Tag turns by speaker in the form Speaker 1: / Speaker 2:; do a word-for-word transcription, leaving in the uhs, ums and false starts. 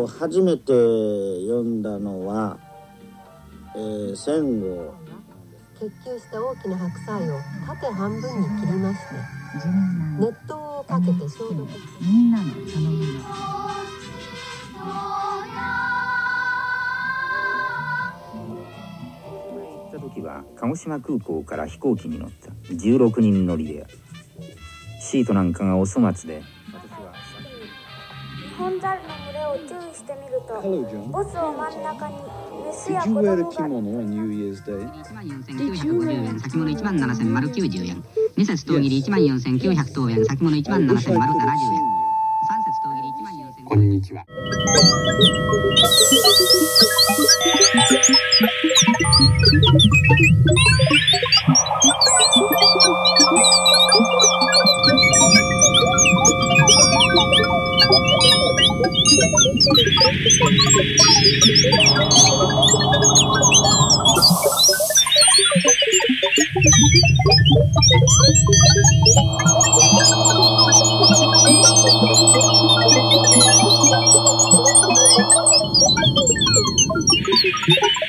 Speaker 1: を初めて読んだのは、えー、戦後
Speaker 2: 結球した大きな白菜を縦半分に切りまして熱湯をかけて消毒。
Speaker 3: みんなの頼みの
Speaker 4: 行った時は鹿児島空港から飛行機に乗ったじゅうろくにん乗りである。シートなんかがお粗末で、私は
Speaker 5: ニホンザルの群れを注意してみると、ボスを真ん中にメスや子供が。いちまんよんせんきゅうひゃくごじゅうえん、先物いちまんななせんきゅうじゅうえん、に節当切りいちまんよんせんきゅうひゃく等円、先物いちまんななせんななじゅうえん、さん節当切りいちまんよんせん。こんにちは。
Speaker 3: Thank you.